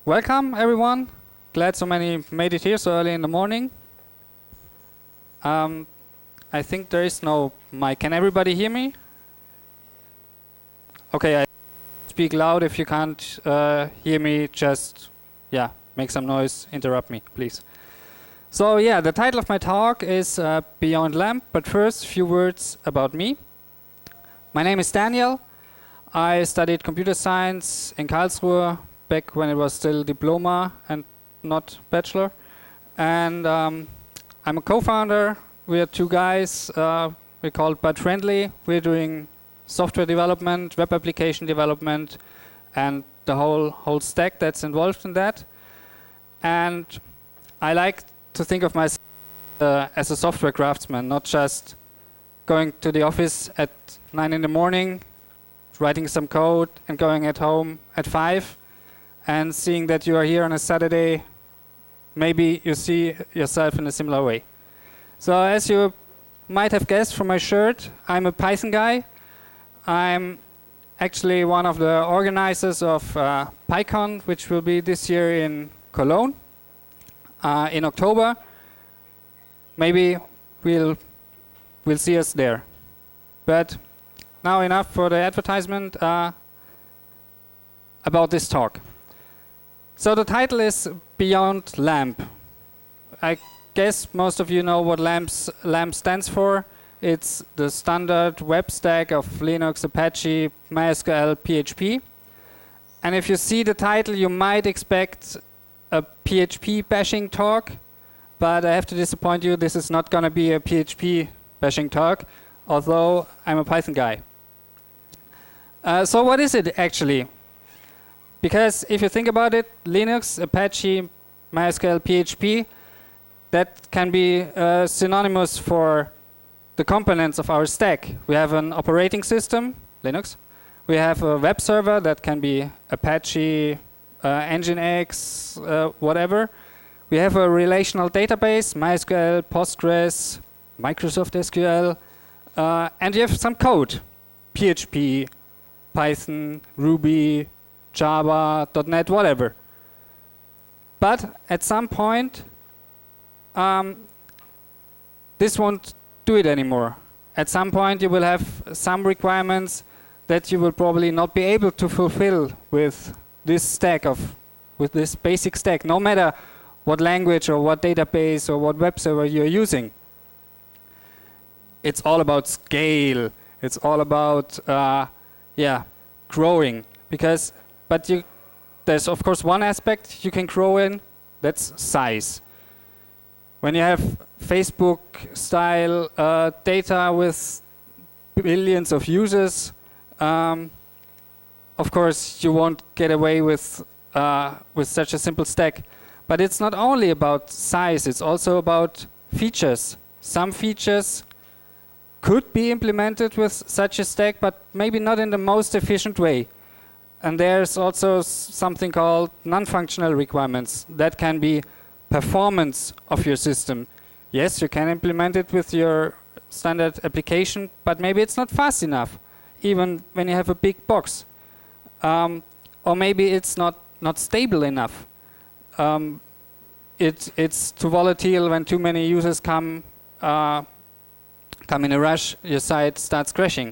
welcome everyone. Glad so many made it here so early in the morning. I think there is no mic. Can everybody hear me? Okay, I speak loud. If you can't hear me, just make some noise, interrupt me, please. So the title of my talk is Beyond LAMP, but first a few words about me. My name is Daniel. I studied computer science in Karlsruhe back when it was still diploma and not bachelor. And I'm a co-founder. We are two guys. We're called Bud Friendly. We're doing software development, web application development, and the whole stack that's involved in that. And I like to think of myself as a software craftsman, not just going to the office at 9 in the morning, writing some code, and going at home at 5, and seeing that you are here on a Saturday. Maybe you see yourself in a similar way. So as you might have guessed from my shirt, I'm a Python guy. I'm actually one of the organizers of PyCon, which will be this year in Cologne in October. Maybe we'll see us there. But now enough for the advertisement about this talk. So the title is Beyond LAMP. I guess most of you know what LAMP stands for. It's the standard web stack of Linux, Apache, MySQL, PHP. And if you see the title, you might expect a PHP bashing talk, but I have to disappoint you, this is not going to be a PHP bashing talk, although I'm a Python guy. So what is it actually? Because if you think about it, Linux, Apache, MySQL, PHP, that can be synonymous for the components of our stack. We have an operating system, Linux. We have a web server that can be Apache, Nginx, whatever. We have a relational database, MySQL, Postgres, Microsoft SQL, and you have some code, PHP, Python, Ruby, Java, .NET, whatever. But at some point, this won't do it anymore. At some point, you will have some requirements that you will probably not be able to fulfill with this stack with this basic stack, no matter what language or what database or what web server you're using. It's all about scale. It's all about growing. There's of course one aspect you can grow in, that's size. When you have Facebook style data with billions of users, of course you won't get away with such a simple stack. But it's not only about size, it's also about features. Some features could be implemented with such a stack, but maybe not in the most efficient way. And there's also something called non-functional requirements. That can be performance of your system. Yes, you can implement it with your standard application, but maybe it's not fast enough, even when you have a big box. Or maybe it's not stable enough. It's too volatile. When too many users come in a rush, your site starts crashing.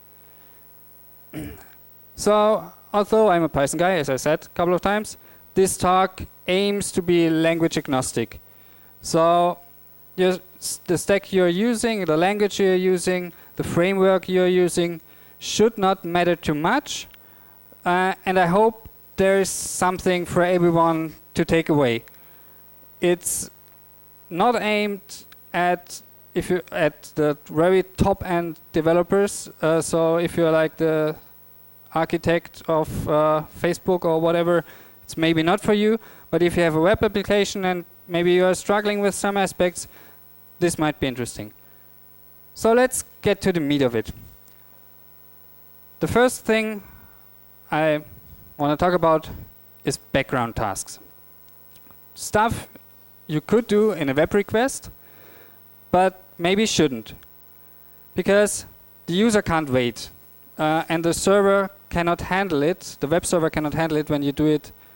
So, although I'm a Python guy, as I said a couple of times, this talk aims to be language agnostic. So, the stack you're using, the language you're using, the framework you're using should not matter too much. And I hope there is something for everyone to take away. It's not aimed at the very top-end developers. So if you're like the architect of Facebook or whatever, it's maybe not for you. But if you have a web application and maybe you are struggling with some aspects, this might be interesting. So let's get to the meat of it. The first thing I want to talk about is background tasks. Stuff you could do in a web request, but maybe shouldn't. Because the user can't wait, and the server cannot handle it, the web server cannot handle it when you do it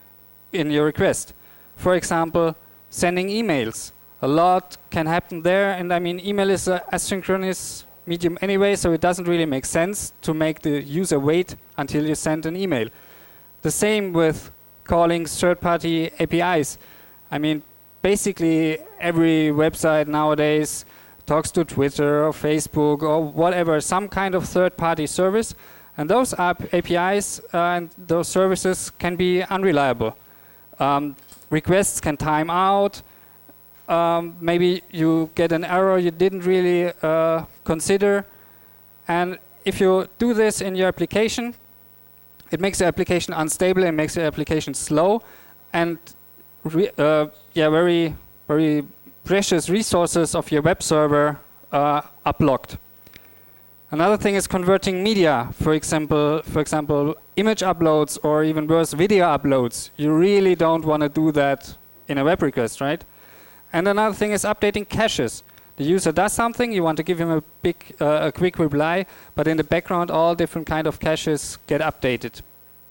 in your request. For example, sending emails. A lot can happen there, and I mean, email is an asynchronous medium anyway, so it doesn't really make sense to make the user wait until you send an email. The same with calling third-party APIs. I mean, basically every website nowadays talks to Twitter or Facebook or whatever, some kind of third-party service, and those APIs and those services can be unreliable. Requests can time out. Maybe you get an error you didn't really consider. And if you do this in your application, it makes the application unstable and makes the application slow. And very, very precious resources of your web server are blocked. Another thing is converting media. For example, image uploads or even worse, video uploads. You really don't want to do that in a web request, right? And another thing is updating caches. The user does something, you want to give him a quick reply, but in the background all different kind of caches get updated.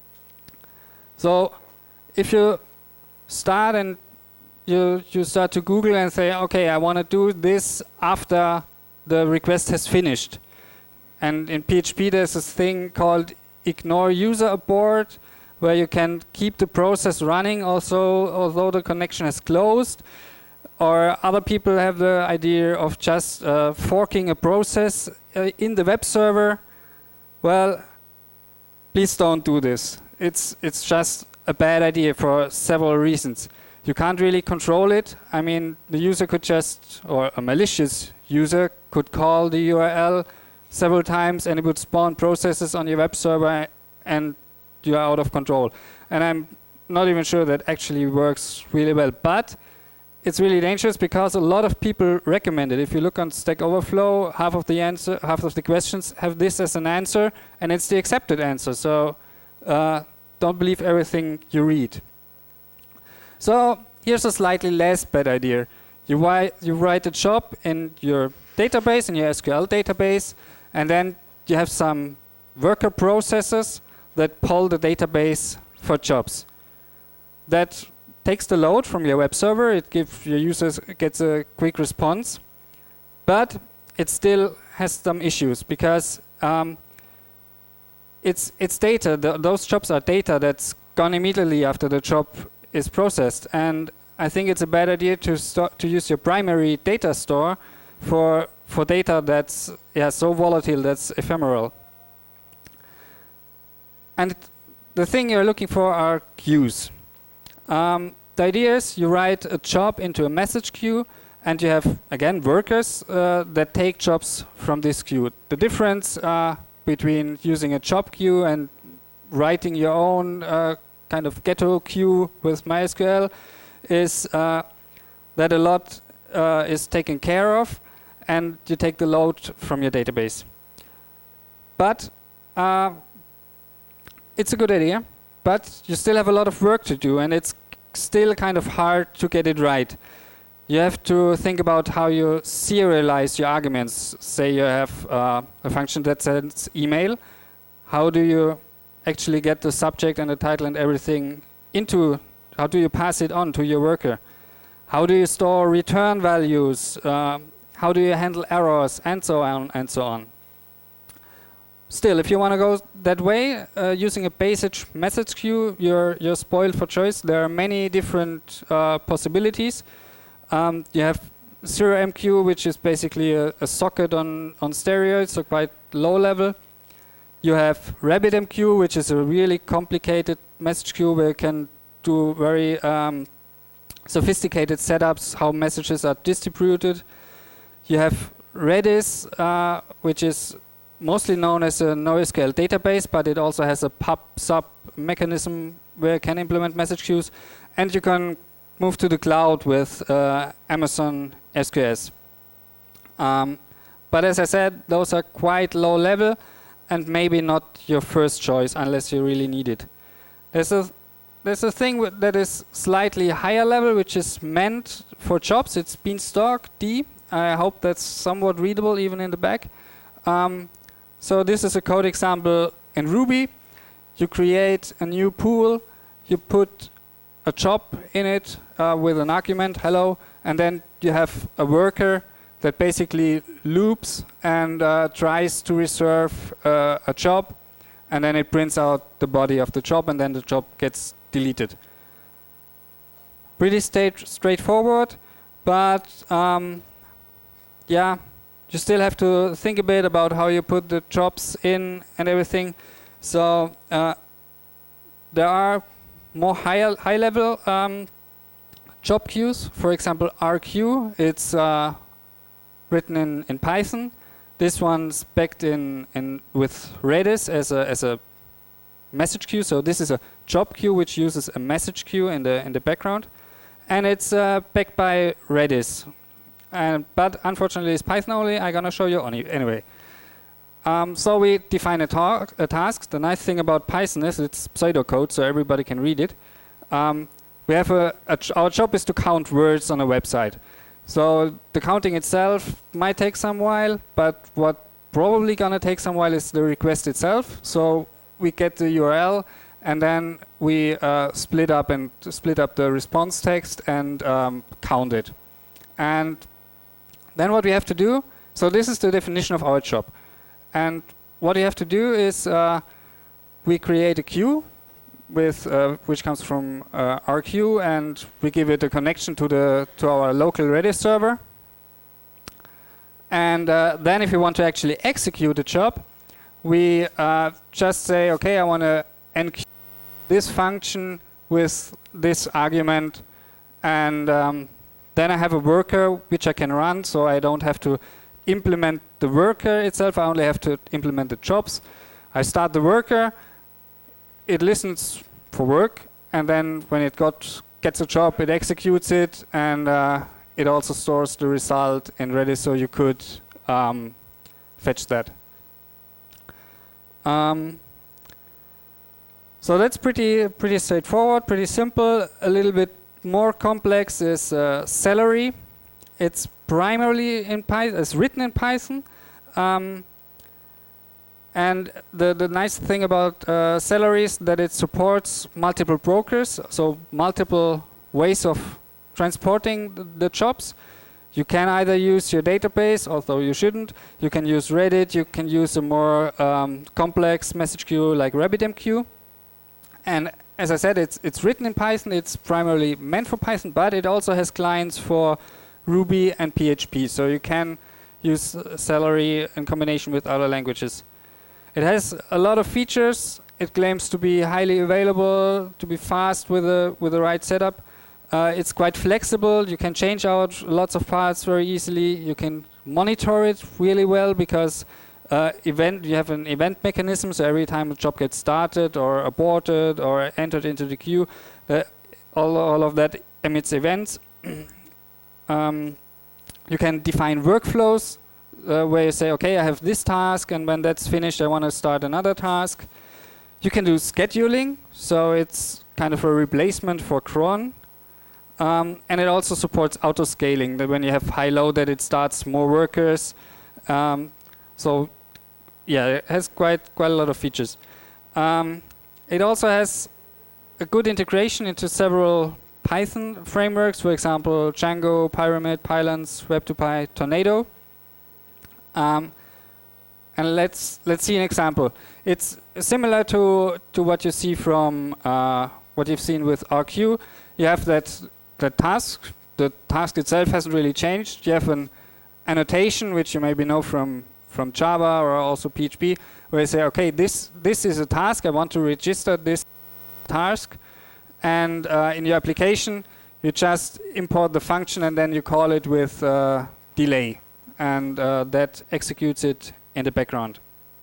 So if you start and you start to Google and say, okay, I want to do this after the request has finished. And in PHP there's this thing called ignore user abort, where you can keep the process running also although the connection has closed. Or other people have the idea of just forking a process in the web server. Well, please don't do this. It's just a bad idea for several reasons. You can't really control it. I mean, the user could just, or a malicious user could call the URL several times and it would spawn processes on your web server and you're out of control. And I'm not even sure that actually works really well. But it's really dangerous because a lot of people recommend it. If you look on Stack Overflow, half of the questions have this as an answer, and it's the accepted answer. So don't believe everything you read. So here's a slightly less bad idea. You write a job in your database, in your SQL database, and then you have some worker processes that pull the database for jobs. That takes the load from your web server, it gives your users gets a quick response, but it still has some issues because it's data. Those jobs are data that's gone immediately after the job is processed, and I think it's a bad idea to use your primary data store for data that's so volatile, that's ephemeral. And the thing you're looking for are queues. The idea is you write a job into a message queue and you have, again, workers that take jobs from this queue. The difference between using a job queue and writing your own kind of ghetto queue with MySQL is that a lot is taken care of and you take the load from your database. But it's a good idea, but you still have a lot of work to do and it's still kind of hard to get it right. You have to think about how you serialize your arguments. Say you have a function that sends email. How do you actually get the subject and the title and everything into, how do you pass it on to your worker? How do you store return values? How do you handle errors? And so on and so on. Still, if you want to go that way, using a basic message queue, you're spoiled for choice. There are many different possibilities. You have ZeroMQ, which is basically a socket on steroids, so quite low level. You have RabbitMQ, which is a really complicated message queue where you can do very sophisticated setups, how messages are distributed. You have Redis, which is mostly known as a NoSQL database, but it also has a pub/sub mechanism where you can implement message queues, and you can move to the cloud with Amazon SQS. But as I said, those are quite low level and maybe not your first choice unless you really need it. There's a thing that is slightly higher level, which is meant for jobs. It's Beanstalk D. I hope that's somewhat readable even in the back. So this is a code example in Ruby. You create a new pool, you put a job in it with an argument, hello, and then you have a worker that basically loops and tries to reserve a job, and then it prints out the body of the job, and then the job gets deleted. Pretty straightforward, but yeah, you still have to think a bit about how you put the jobs in and everything. So there are more high-level job queues. For example, RQ. It's written in Python. This one's backed in with Redis as a message queue. So this is a job queue which uses a message queue in the background, and it's backed by Redis. But unfortunately, it's Python only. I'm gonna show you anyway. So we define a task. The nice thing about Python is it's pseudocode, so everybody can read it. We have our job is to count words on a website. So the counting itself might take some while, but what probably gonna take some while is the request itself. So we get the URL, and then we split up the response text and count it. And then what we have to do, so this is the definition of our job. And what we have to do is we create a queue with which comes from RQ, and we give it a connection to our local Redis server. And then if we want to actually execute a job, we just say, okay, I want to enqueue this function with this argument, and then I have a worker which I can run, so I don't have to implement the worker itself, I only have to implement the jobs. I start the worker, it listens for work, and then when it gets a job, it executes it, and it also stores the result in Redis, so you could fetch that. So that's pretty straightforward, pretty simple. A little bit more complex is Celery. It's primarily in Python. It's written in Python. And the nice thing about Celery is that it supports multiple brokers, so multiple ways of transporting the jobs. You can either use your database, although you shouldn't. You can use Reddit. You can use a more complex message queue like RabbitMQ. And as I said, it's written in Python. It's primarily meant for Python, but it also has clients for Ruby and PHP. So you can use Celery in combination with other languages. It has a lot of features. It claims to be highly available, to be fast with the right setup. It's quite flexible. You can change out lots of parts very easily. You can monitor it really well because you have an event mechanism. So every time a job gets started or aborted or entered into the queue, all of that emits events. You can define workflows where you say, okay, I have this task, and when that's finished, I want to start another task. You can do scheduling, so it's kind of a replacement for cron. And it also supports auto-scaling, that when you have high load, that it starts more workers. So yeah, it has quite a lot of features. It also has a good integration into several Python frameworks, for example, Django, Pyramid, Pylons, Web2Py, Tornado. And let's see an example. It's similar to what you see from what you've seen with RQ. You have that task. The task itself hasn't really changed. You have an annotation, which you maybe know from Java or also PHP, where you say, okay, this is a task. I want to register this task. And in your application, you just import the function, and then you call it with delay. And that executes it in the background.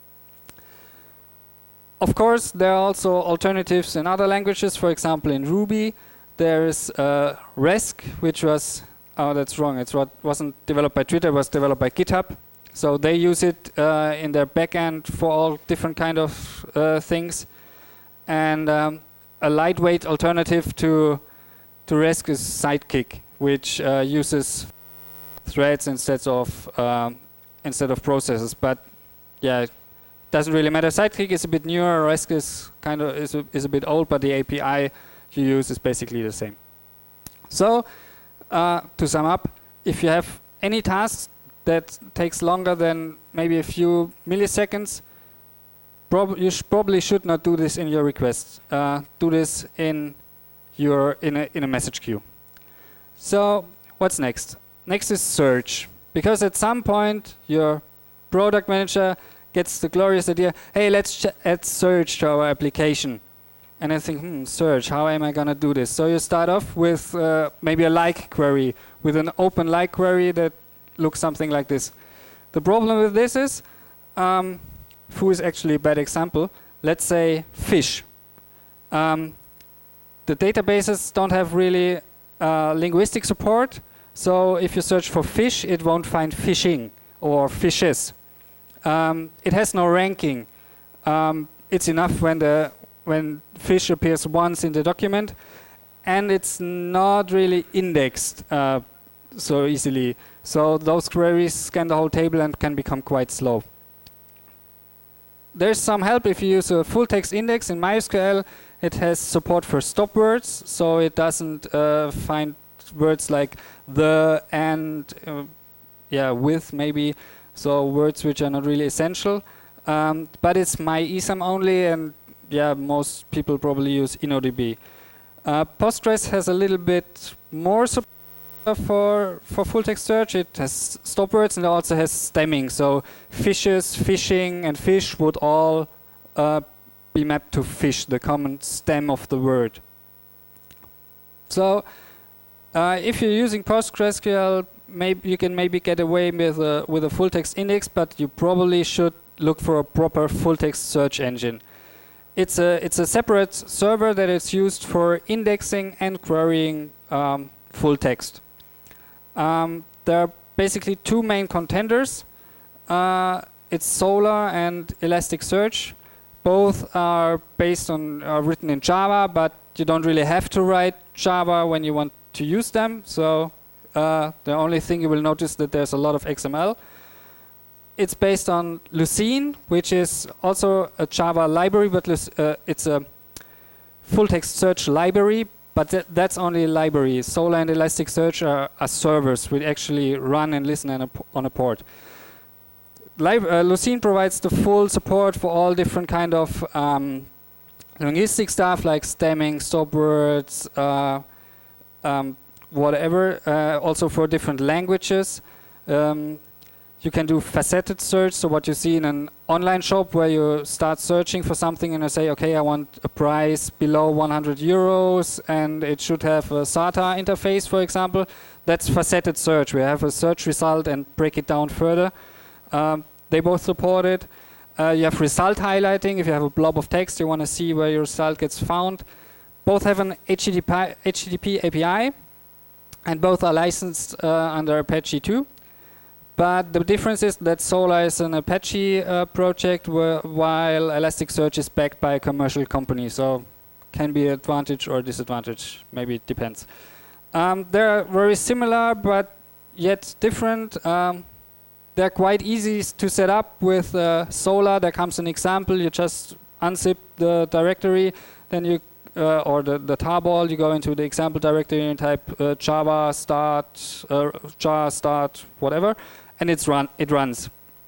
Of course, there are also alternatives in other languages. For example, in Ruby, there is Rask, which was, oh, that's wrong. It wasn't developed by Twitter, it was developed by GitHub. So they use it in their backend for all different kind of things. And a lightweight alternative to Rask is Sidekick, which uses threads instead of processes. But yeah, it doesn't really matter. Sidekick is a bit newer. Rask is is a bit old, but the API you use is basically the same. So, to sum up, if you have any task that takes longer than maybe a few milliseconds, you probably should not do this in your requests. Do this in a message queue. So what's next? Next is search, because at some point your product manager gets the glorious idea, hey, let's add search to our application. And I think, search, how am I going to do this? So you start off with maybe a like query, with an open like query that looks something like this. The problem with this is, foo is actually a bad example. Let's say fish. The databases don't have really linguistic support. So if you search for fish, it won't find fishing or fishes. It has no ranking. It's enough when fish appears once in the document, and it's not really indexed so easily. So those queries scan the whole table and can become quite slow. There's some help if you use a full text index in MySQL. It has support for stop words, so it doesn't find words like the, and, with maybe, so words which are not really essential. But it's MyESAM only, and most people probably use InnoDB. Postgres has a little bit more support for full text search. It has stop words and it also has stemming. So fishes, fishing, and fish would all be mapped to fish, the common stem of the word. So if you're using PostgreSQL, maybe you can get away with a full text index, but you probably should look for a proper full text search engine. It's a separate server that is used for indexing and querying full text. There are basically two main contenders. It's Solr and Elasticsearch. Both are written in Java, but you don't really have to write Java when you want to use them. So the only thing you will notice that there's a lot of XML. It's based on Lucene, which is also a Java library, but it's a full text search library, but that's only a library. Solr and Elasticsearch are servers which actually run and listen on a port. Lucene provides the full support for all different kind of linguistic stuff like stemming, stop words, whatever, also for different languages. You can do faceted search, so what you see in an online shop where you start searching for something and you say, okay, I want a price below 100 euros and it should have a SATA interface, for example. That's faceted search. We have a search result and break it down further. They both support it. You have result highlighting. If you have a blob of text, you want to see where your result gets found. Both have an HTTP API, and both are licensed under Apache 2. But the difference is that Solr is an Apache project, while Elasticsearch is backed by a commercial company. So can be an advantage or disadvantage. Maybe it depends. They're very similar, but yet different. They're quite easy to set up with Solr. There comes an example. You just unzip the directory, then you or the tarball. You go into the example directory and type Java start, jar start, whatever. And it runs.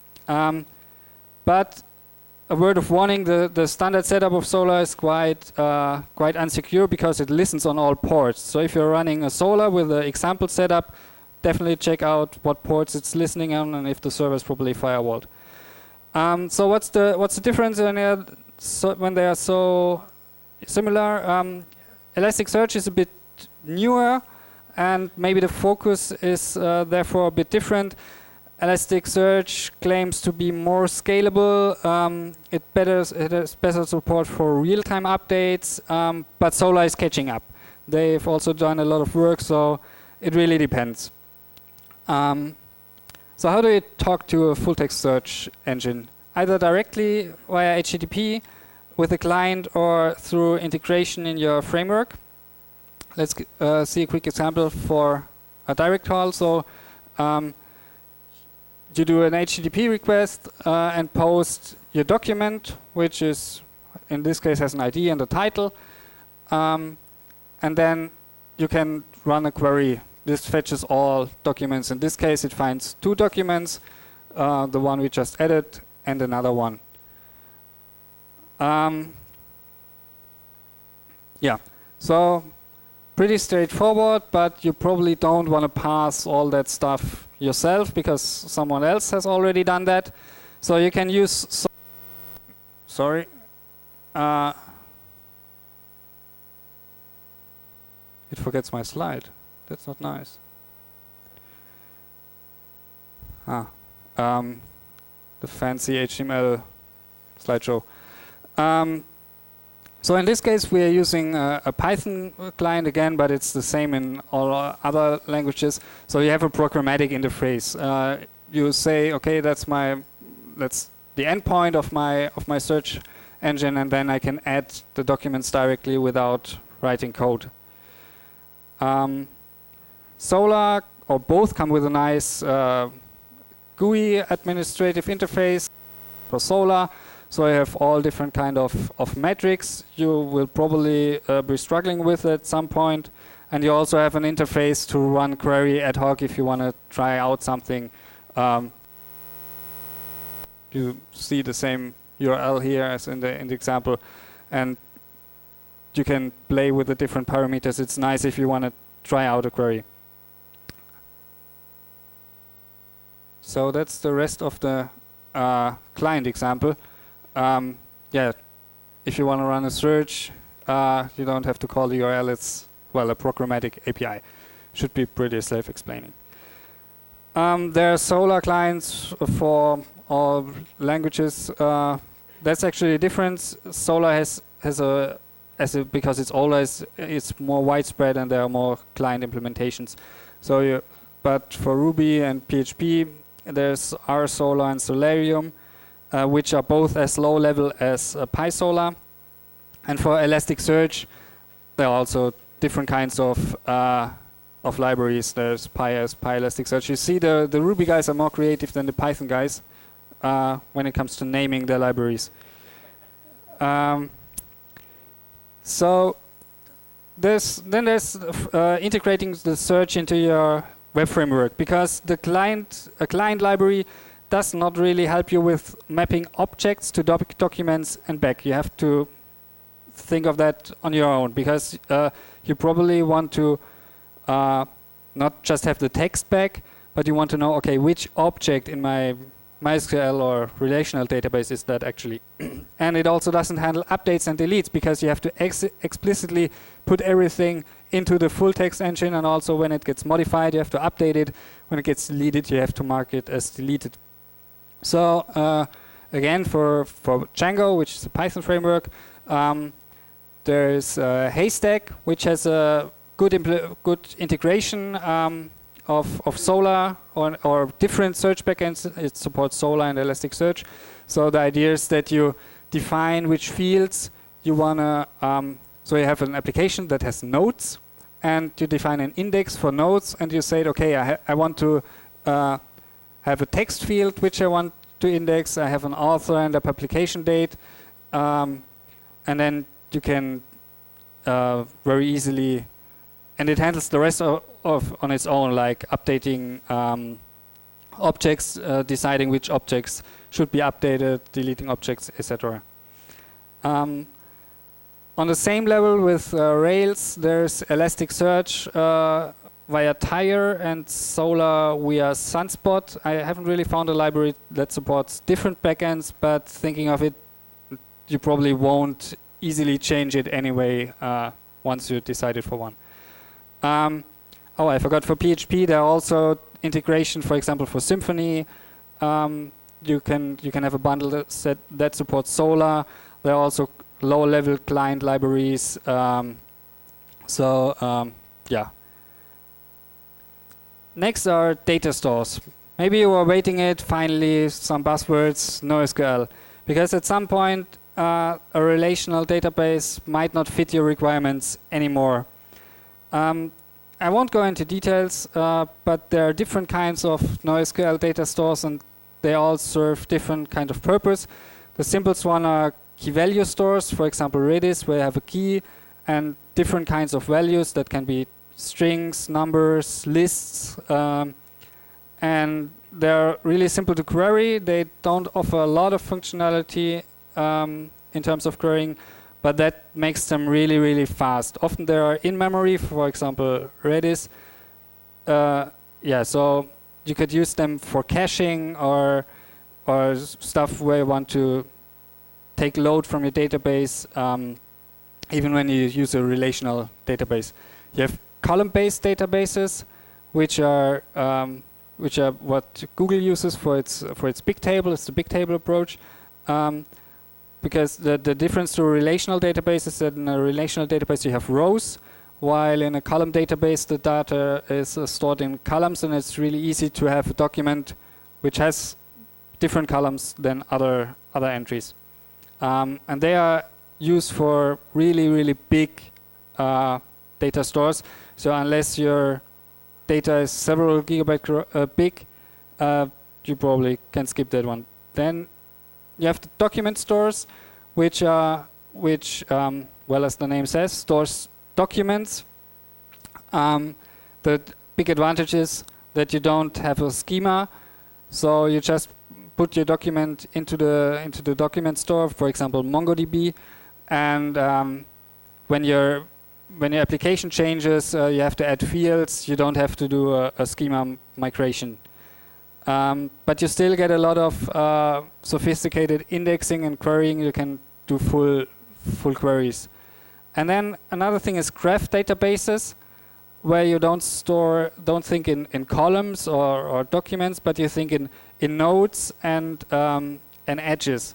But a word of warning, the standard setup of Solr is quite unsecure because it listens on all ports. So if you're running a Solr with the example setup, definitely check out what ports it's listening on and if the server is properly firewalled. So what's the difference when they are so similar? Elasticsearch is a bit newer and maybe the focus is therefore a bit different. Elasticsearch claims to be more scalable. It has better support for real-time updates, but Solr is catching up. They've also done a lot of work, so it really depends. So how do you talk to a full-text search engine? Either directly via HTTP with a client or through integration in your framework. Let's see a quick example for a direct call. So you do an HTTP request and post your document, which is, in this case, has an ID and a title. and then you can run a query. This fetches all documents. In this case, it finds 2 documents, the one we just added and another one. Yeah, so pretty straightforward, but you probably don't want to pass all that stuff yourself because someone else has already done that. So you can use, sorry, it forgets my slide. That's not nice. The fancy HTML slideshow. So in this case, we are using a Python client again, but it's the same in all other languages. So you have a programmatic interface. You say, okay, that's the endpoint of my search engine, and then I can add the documents directly without writing code. Solr, or both, come with a nice GUI administrative interface for Solr. So you have all different kind of metrics you will probably be struggling with at some point. And you also have an interface to run query ad hoc if you want to try out something. You see the same URL here as in the example. And you can play with the different parameters. It's nice if you want to try out a query. So that's the rest of the client example. Yeah, if you want to run a search, you don't have to call the URL. It's, well, a programmatic API. Should be pretty self-explaining. There are Solr clients for all languages. That's actually a difference. Solr has because it's older, it's more widespread and there are more client implementations. So, but for Ruby and PHP, there's RSolr and Solarium, which are both as low level as PySolr. And for Elasticsearch, there are also different kinds of libraries. There's PyElasticsearch. You see, the Ruby guys are more creative than the Python guys when it comes to naming their libraries. So there's integrating the search into your web framework, because a client library does not really help you with mapping objects to documents and back. You have to think of that on your own, because you probably want to not just have the text back, but you want to know, okay, which object in my MySQL or relational database is that actually. And it also doesn't handle updates and deletes, because you have to explicitly put everything into the full text engine, and also when it gets modified, you have to update it. When it gets deleted, you have to mark it as deleted. So again, for Django, which is a Python framework, there's Haystack, which has a good integration of Solr or different search backends. It supports Solr and Elasticsearch. So the idea is that you define which fields you want to, so you have an application that has nodes, and you define an index for nodes, and you say, okay, I want to have a text field which I want to index. I have an author and a publication date, and then you can very easily, and it handles the rest on its own, like updating objects, deciding which objects should be updated, deleting objects, etc. On the same level with Rails, there's Elasticsearch via Tyre and Solr via Sunspot. I haven't really found a library that supports different backends, but thinking of it, you probably won't easily change it anyway once you decided for one. Oh, I forgot, for PHP there are also integration, for example, for Symfony. You can have a bundle that supports Solr. There are also low-level client libraries. Yeah. Next are data stores. Maybe you were waiting it, finally, some buzzwords, NoSQL. Because at some point, a relational database might not fit your requirements anymore. I won't go into details, but there are different kinds of NoSQL data stores, and they all serve different kind of purpose. The simplest one are key value stores, for example Redis, where you have a key and different kinds of values that can be strings, numbers, lists, and they're really simple to query. They don't offer a lot of functionality in terms of querying, but that makes them really, really fast. Often they are in memory, for example, Redis. Yeah, so you could use them for caching or stuff where you want to take load from your database, even when you use a relational database. You have column-based databases, which are what Google uses for its big table. It's the big table approach. Because the difference to a relational database is that in a relational database you have rows, while in a column database the data is stored in columns, and it's really easy to have a document which has different columns than other entries. And they are used for really, really big data stores. So unless your data is several gigabyte big, you probably can skip that one. Then you have the document stores, which well, as the name says, stores documents. The big advantage is that you don't have a schema, so you just put your document into the document store, for example, MongoDB, and when your application changes, you have to add fields. You don't have to do a schema migration. But you still get a lot of sophisticated indexing and querying. You can do full queries. And then another thing is graph databases, where you don't think in columns or documents, but you think in nodes and edges.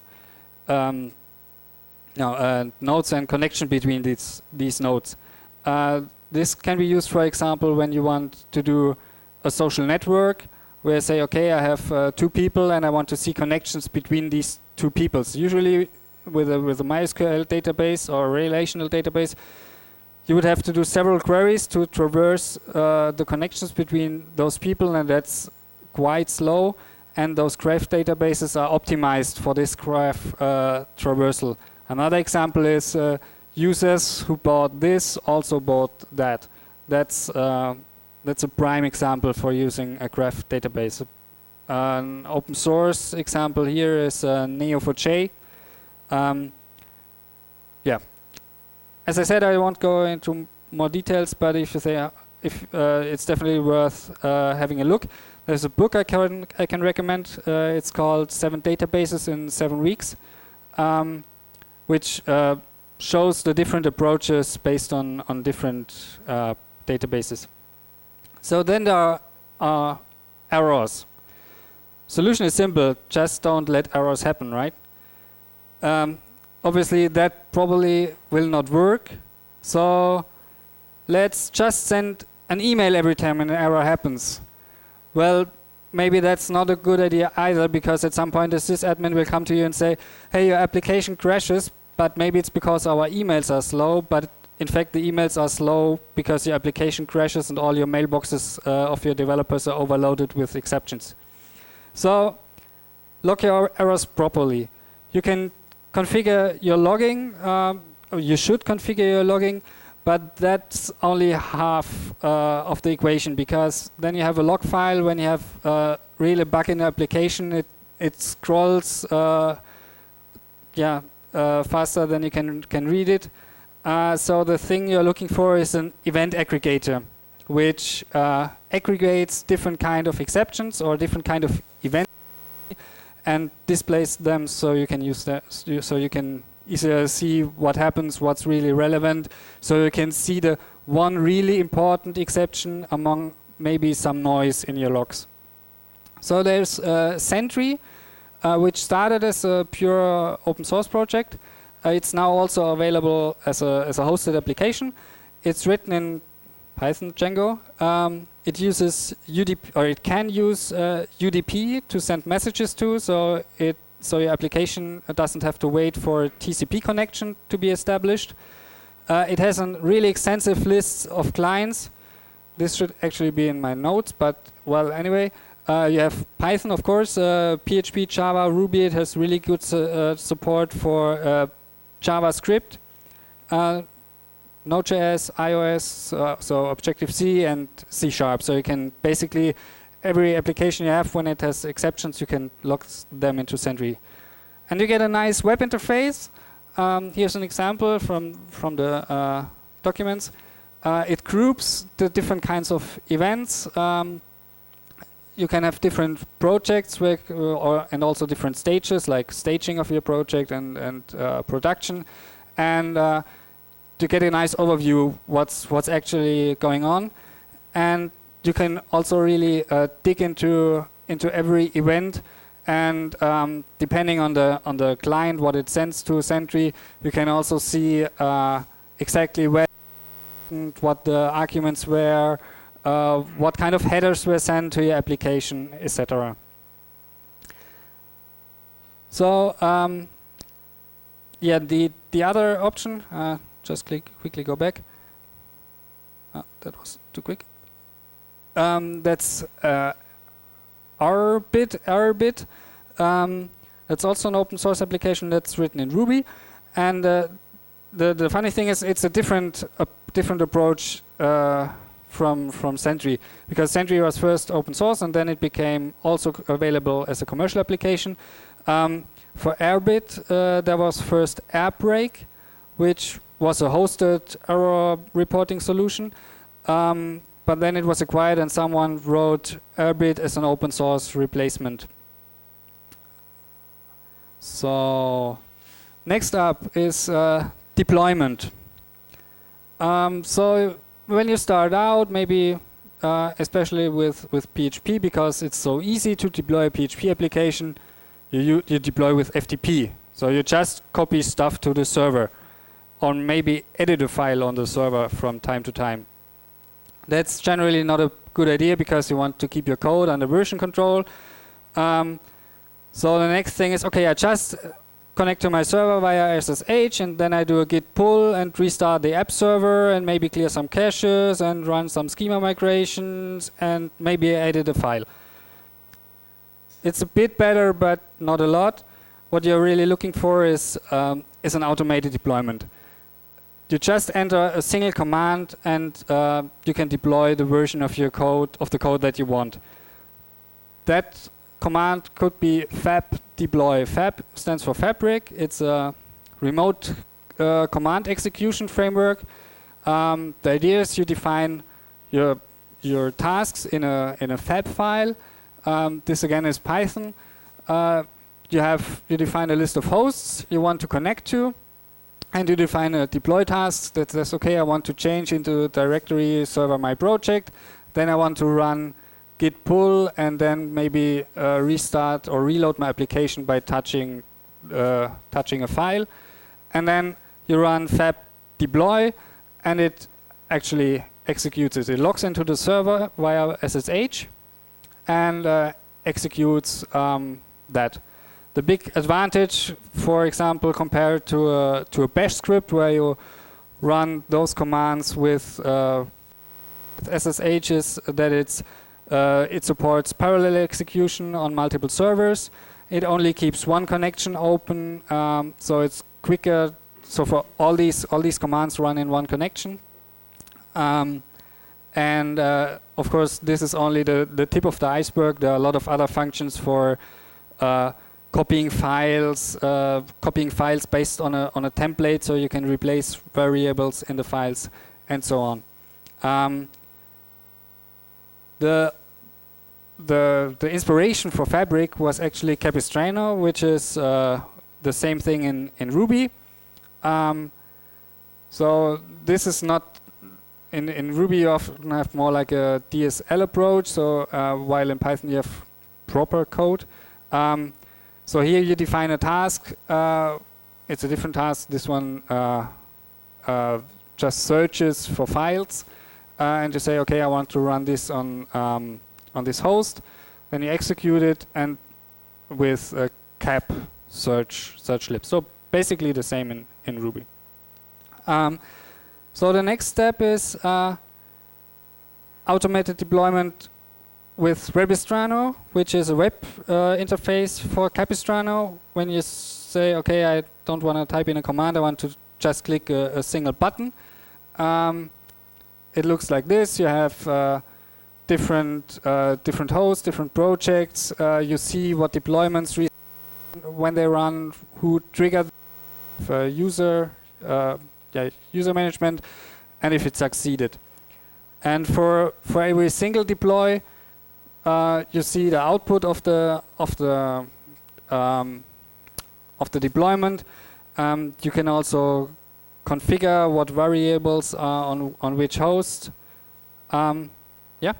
Nodes and connection between these nodes. This can be used, for example, when you want to do a social network, where I say, okay, I have 2 people and I want to see connections between these 2 people. So usually with a MySQL database or a relational database, you would have to do several queries to traverse the connections between those people, and that's quite slow. And those graph databases are optimized for this graph traversal. Another example is users who bought this also bought that. That's a prime example for using a graph database. An open source example here is Neo4j. Yeah. As I said, I won't go into more details, but if you say it's definitely worth having a look. There's a book I can recommend. It's called 7 Databases in 7 Weeks, which shows the different approaches based on different databases. So then there are errors. Solution is simple, just don't let errors happen, right? Obviously that probably will not work. So let's just send an email every time an error happens. Well, maybe that's not a good idea either, because at some point the sysadmin will come to you and say, hey, your application crashes, but maybe it's because our emails are slow, but in fact the emails are slow because your application crashes and all your mailboxes of your developers are overloaded with exceptions. So log your errors properly. You can configure your logging, you should configure your logging, but that's only half of the equation, because then you have a log file. When you have really a bug in the application, it scrolls faster than you can read it. So the thing you're looking for is an event aggregator, which aggregates different kind of exceptions or different kind of events and displays them, so you can use that. So you can easier see what happens, what's really relevant. So you can see the one really important exception among maybe some noise in your logs. So there's Sentry, which started as a pure open source project. It's now also available as a hosted application. It's written in Python Django. It uses UDP, or it can use UDP to send messages to, so your application doesn't have to wait for a TCP connection to be established. It has a really extensive list of clients. This should actually be in my notes, but well, anyway. You have Python, of course, PHP, Java, Ruby. It has really good support for JavaScript. Node.js, iOS, so Objective-C and C#. So you can basically, every application you have, when it has exceptions, you can log them into Sentry. And you get a nice web interface. Here's an example from the documents. It groups the different kinds of events. You can have different projects and also different stages, like staging of your project and production. And to get a nice overview what's actually going on. And you can also really dig into every event, and depending on the client, what it sends to Sentry, you can also see exactly where, what the arguments were, what kind of headers were sent to your application, etc. So yeah, the other option, just quickly go back. That was too quick. That's Rbit. That's also an open source application that's written in Ruby, and the funny thing is it's a different approach from Sentry, because Sentry was first open source and then it became also available as a commercial application. For Rbit, there was first Airbrake, which was a hosted error reporting solution. But then it was acquired and someone wrote Rbit as an open source replacement. So next up is deployment. So when you start out, maybe especially with PHP, because it's so easy to deploy a PHP application, you deploy with FTP. So you just copy stuff to the server, or maybe edit a file on the server from time to time. That's generally not a good idea because you want to keep your code under version control. So the next thing is, okay, I just connect to my server via SSH, and then I do a git pull and restart the app server and maybe clear some caches and run some schema migrations and maybe edit a file. It's a bit better, but not a lot. What you're really looking for is an automated deployment. You just enter a single command and you can deploy the version of your code, of the code that you want. That command could be fab deploy. Fab stands for Fabric. It's a remote command execution framework. The idea is you define your tasks in a fab file. This again is Python. You define a list of hosts you want to connect to, and you define a deploy task that says, okay, I want to change into directory server my project. Then I want to run git pull and then maybe restart or reload my application by touching a file. And then you run fab deploy, and it actually executes it. It logs into the server via SSH and executes that. The big advantage, for example, compared to a bash script where you run those commands with SSH, is that it supports parallel execution on multiple servers. It only keeps one connection open, so it's quicker. So for all these commands run in one connection. And of course, this is only the tip of the iceberg. There are a lot of other functions for copying files based on a template, so you can replace variables in the files and so on. The inspiration for Fabric was actually Capistrano, which is the same thing in Ruby. So this is not in Ruby. You often have more like a DSL approach. So while in Python you have proper code. So here you define a task. It's a different task. This one just searches for files, and you say, okay, I want to run this on this host. Then you execute it, and with a cap search lib. So basically the same in Ruby. So the next step is automated deployment with Capistrano, which is a web interface for Capistrano. When you say, okay, I don't want to type in a command, I want to just click a single button, it looks like this. You have different hosts, different projects. You see what deployments when they run, who triggered user management, and if it succeeded. And for every single deploy, you see the output of the deployment. You can also configure what variables are on which host. Yeah.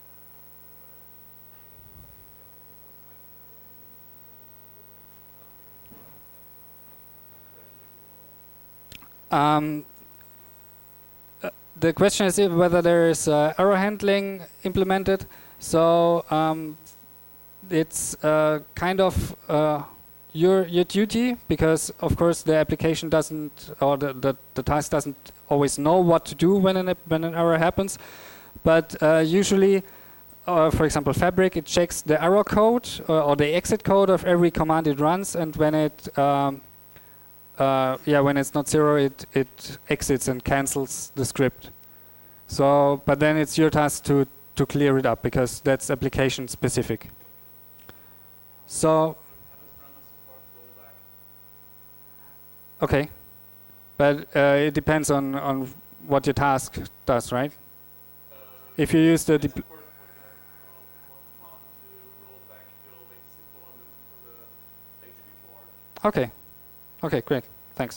The question is whether there is error handling implemented. So it's kind of your duty, because of course the application doesn't, or the task doesn't always know what to do when an error happens. But usually, for example, Fabric, it checks the error code or the exit code of every command it runs, and when it when it's not zero, it exits and cancels the script. So, but then it's your task to clear it up, because that's application specific. So, okay, but it depends on what your task does, right? If you use the okay, okay, great, thanks.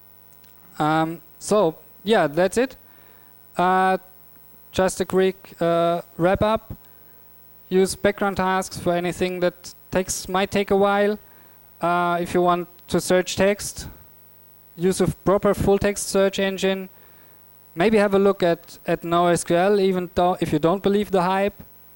So yeah, that's it. Just a quick wrap up. Use background tasks for anything that might take a while. If you want to search text, use a proper full text search engine. Maybe have a look at NoSQL, even though if you don't believe the hype.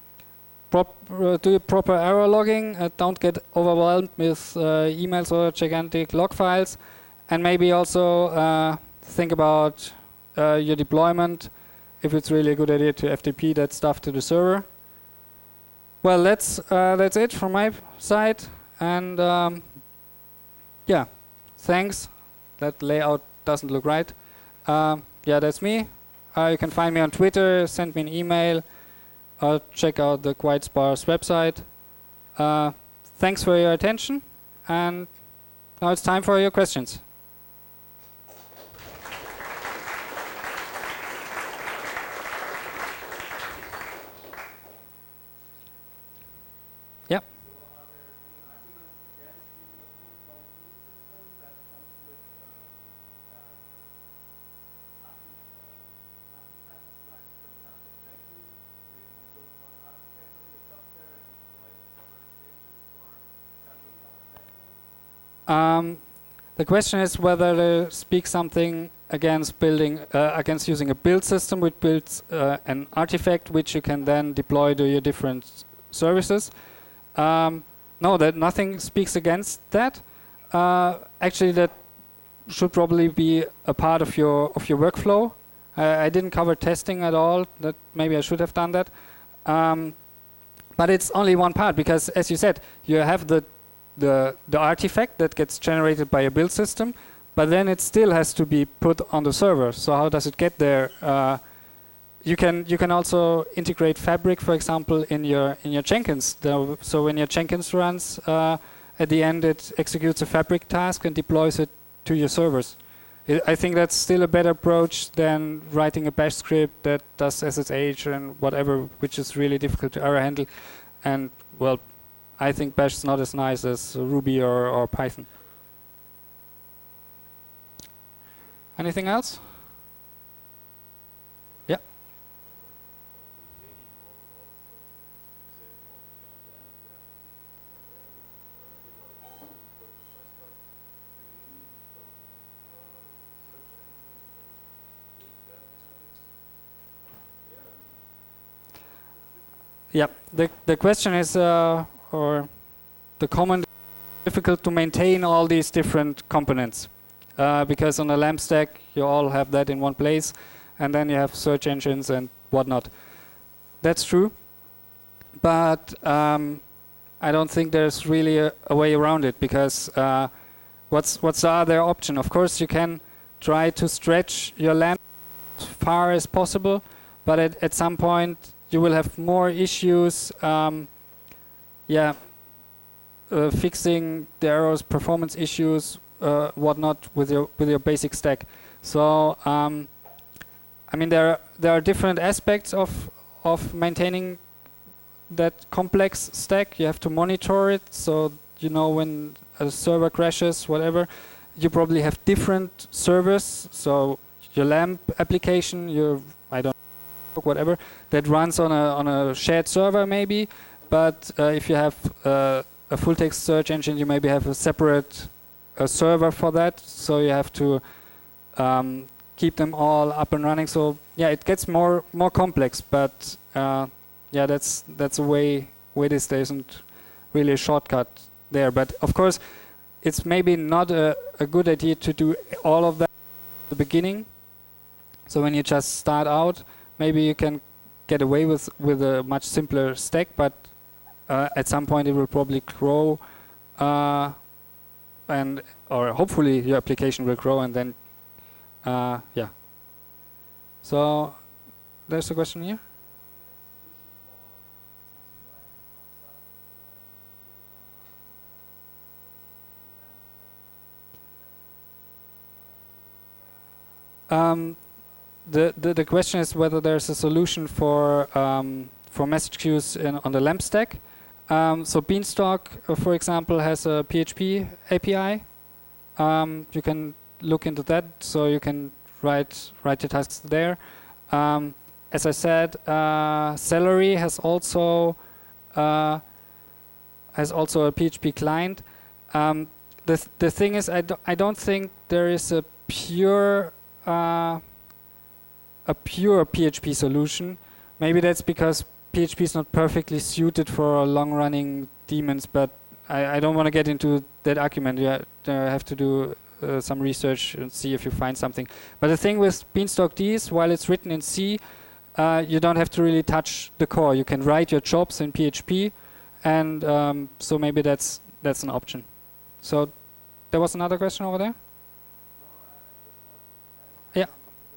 Do proper error logging. Don't get overwhelmed with emails or gigantic log files. And maybe also think about your deployment, if it's really a good idea to FTP that stuff to the server. Well, that's it from my side. And yeah, thanks. That layout doesn't look right. Yeah, that's me. You can find me on Twitter, send me an email, or check out the QuiteSparse website. Thanks for your attention, and now it's time for your questions. Yeah. The question is whether they speak something against building, against using a build system which builds an artifact which you can then deploy to your different services. No, that nothing speaks against that. Actually, that should probably be a part of your workflow. I didn't cover testing at all. That maybe I should have done that. But it's only one part, because as you said, you have the artifact that gets generated by a build system, but then it still has to be put on the server. So how does it get there? You can also integrate Fabric, for example, in your Jenkins. So when your Jenkins runs, at the end it executes a Fabric task and deploys it to your servers. I think that's still a better approach than writing a bash script that does SSH and whatever, which is really difficult to error handle. And well, I think bash is not as nice as Ruby or Python. Anything else? Yeah. Yeah. The question is, or the common difficult to maintain all these different components. Because on a LAMP stack, you all have that in one place, and then you have search engines and whatnot. That's true, but I don't think there's really a way around it, because what's the other option? Of course, you can try to stretch your LAMP far as possible, but at some point you will have more issues. Fixing the errors, performance issues, whatnot with your basic stack. So I mean there are different aspects of maintaining that complex stack. You have to monitor it, so you know when a server crashes, whatever. You probably have different servers, so your LAMP application, your whatever that runs on a shared server maybe, but if you have a full text search engine, you maybe have a separate server for that, so you have to keep them all up and running. So yeah, it gets more complex, but yeah, that's a way this isn't really a shortcut there. But of course, it's maybe not a good idea to do all of that at the beginning. So when you just start out, maybe you can get away with a much simpler stack, but at some point it will probably grow, or hopefully your application will grow, and then yeah. So there's a question here. The question is whether there's a solution for message queues on the LAMP stack. So Beanstalk, for example, has a PHP API. You can look into that, so you can write your tasks there. As I said, Celery has also a PHP client. The thing is, I don't think there is a pure PHP solution. Maybe that's because PHP is not perfectly suited for long-running daemons, but I don't want to get into that argument. You have to do some research and see if you find something. But the thing with Beanstalk D is, while it's written in C, you don't have to really touch the core. You can write your jobs in PHP, and so maybe that's an option. So there was another question over there? Yeah.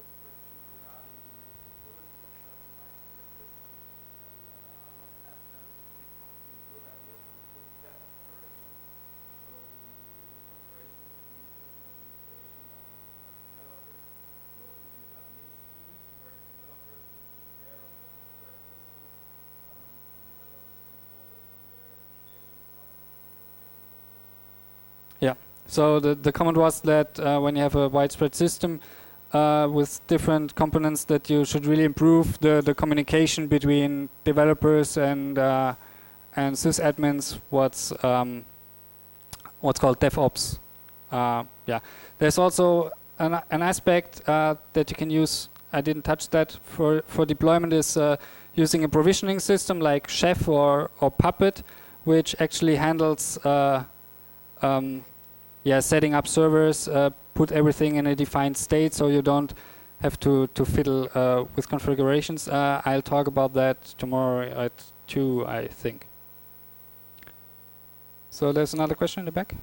Yeah. So the comment was that when you have a widespread system with different components, that you should really improve the communication between developers and sysadmins. What's called DevOps. Yeah. There's also an aspect that you can use. I didn't touch that for deployment. Is using a provisioning system like Chef or Puppet, which actually handles setting up servers, put everything in a defined state, so you don't have to fiddle with configurations. I'll talk about that tomorrow at 2, I think. So there's another question in the back.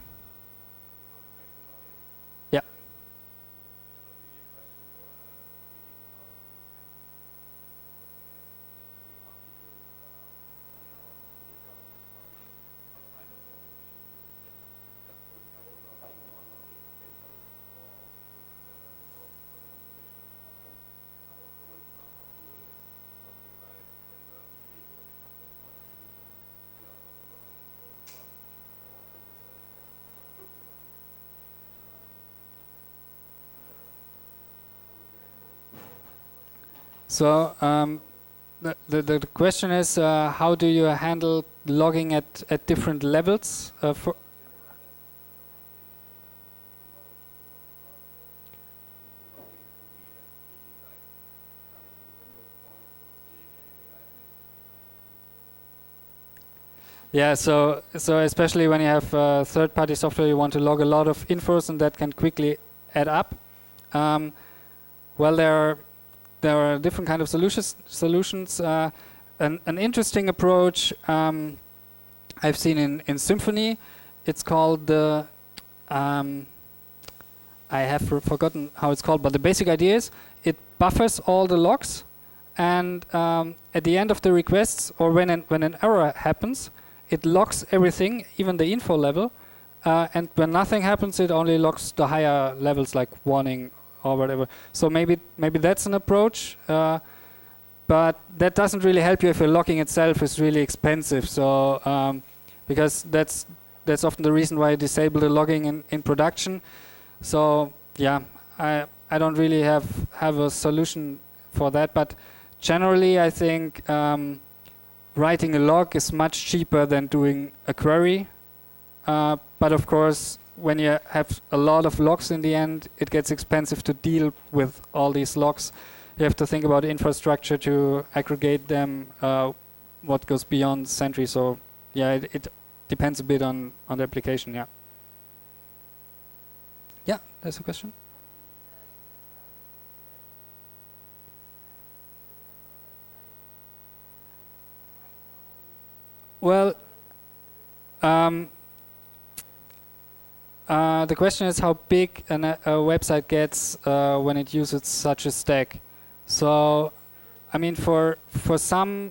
Yeah. So the question is, how do you handle logging at different levels? Yeah, so especially when you have third-party software, you want to log a lot of infos, and that can quickly add up. Well, there are different kind of solutions. An interesting approach I've seen in Symfony. It's called the I have forgotten how it's called, but the basic idea is it buffers all the logs, and at the end of the requests, or when an error happens, it logs everything, even the info level, and when nothing happens, it only logs the higher levels like warning or whatever. So maybe that's an approach, but that doesn't really help you if your logging itself is really expensive. So because that's often the reason why I disable the logging in production. So yeah, I don't really have a solution for that, but generally I think writing a log is much cheaper than doing a query. But of course, when you have a lot of logs in the end, it gets expensive to deal with all these logs. You have to think about infrastructure to aggregate them, what goes beyond Sentry. So yeah, it depends a bit on the application, yeah. Yeah, there's a question. Well, the question is how big a website gets when it uses such a stack. So, I mean, for some,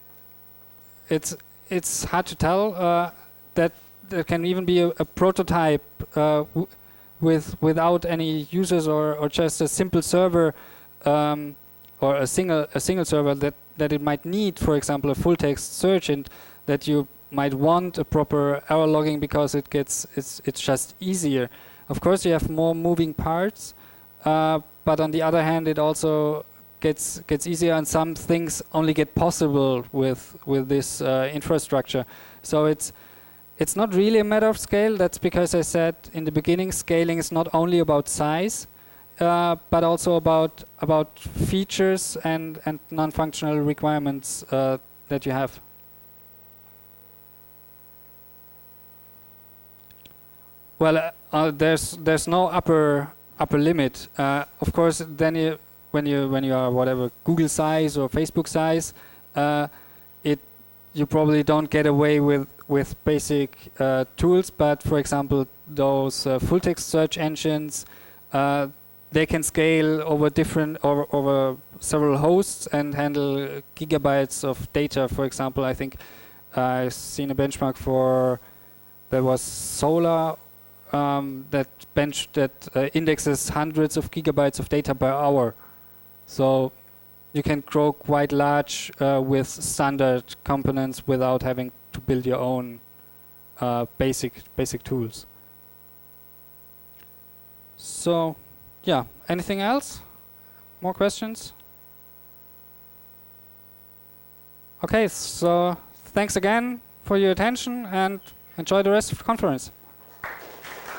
it's hard to tell. That there can even be a prototype without any users or just a simple server or a single server that it might need, for example, a full text search, and that you might want a proper error logging because it's just easier. Of course, you have more moving parts, but on the other hand, it also gets easier, and some things only get possible with this infrastructure. So it's not really a matter of scale. That's because I said in the beginning, scaling is not only about size, but also about features and non-functional requirements that you have. Well, there's no upper limit. Of course, then when you are whatever Google size or Facebook size, you probably don't get away with basic tools. But for example, those full text search engines, they can scale over several hosts and handle gigabytes of data. For example, I think I've seen a benchmark there was Solar. That indexes hundreds of gigabytes of data per hour. So you can grow quite large with standard components without having to build your own basic tools. So yeah, anything else? More questions? Okay, so thanks again for your attention and enjoy the rest of the conference.